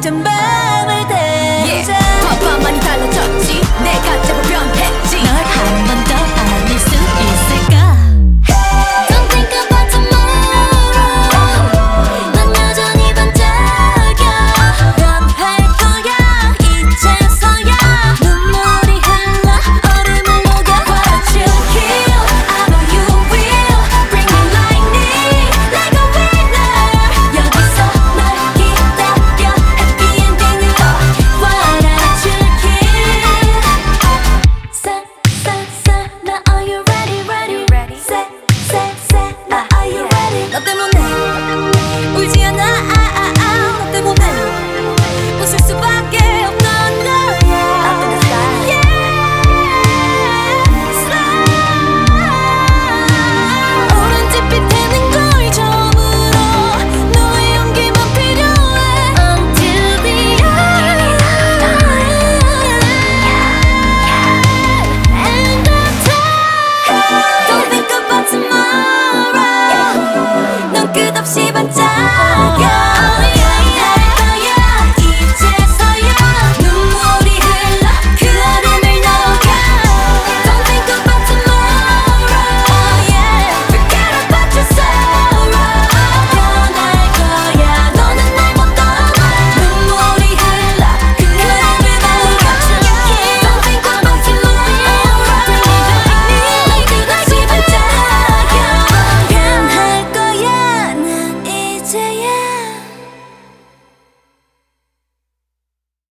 같은 밤을 대자 봐봐많이 달라졌지 내가 자꾸 변했지 널 한 번 더 알릴 수 있을까 Don't think about tomorrow 난 여전히 반짝여 변할 거야 이제서야 눈물이 흘러 얼음을 녹여 What you heal I know you will Bring me lightning like a winner 여기서 널 기다려 Happy ending으로 What I should kill Say now are you ready Say now are you ready 너 때문에 울지 않아 너 때문에 웃을 수밖에 없던 너야 Up in the sky 오렌지빛 되는 걸 처음으로 너의 용기만 필요해 Until the end And the time Don't think about tomorrow 넌 끝없이 반짝